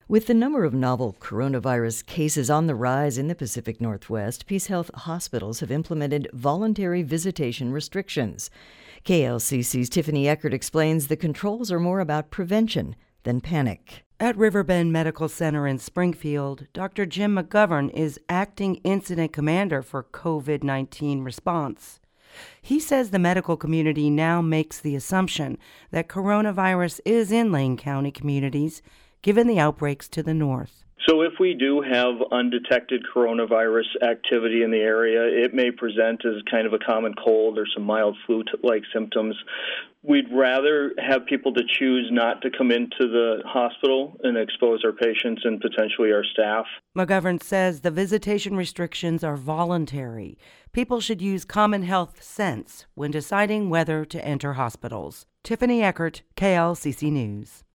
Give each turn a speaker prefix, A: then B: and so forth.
A: With the number of novel coronavirus cases on the rise in the Pacific Northwest, PeaceHealth hospitals have implemented voluntary visitation restrictions. KLCC's Tiffany Eckert explains the controls are more about prevention than panic.
B: At Riverbend Medical Center in Springfield, Dr. Jim McGovern is acting incident commander for COVID-19 response. He says the medical community now makes the assumption that coronavirus is in Lane County communities, given the outbreaks to the north.
C: So if we do have undetected coronavirus activity in the area, it may present as kind of a common cold or some mild flu-like symptoms. We'd rather have people to choose not to come into the hospital and expose our patients and potentially our staff.
B: McGovern says the visitation restrictions are voluntary. People should use common health sense when deciding whether to enter hospitals. Tiffany Eckert, KLCC News.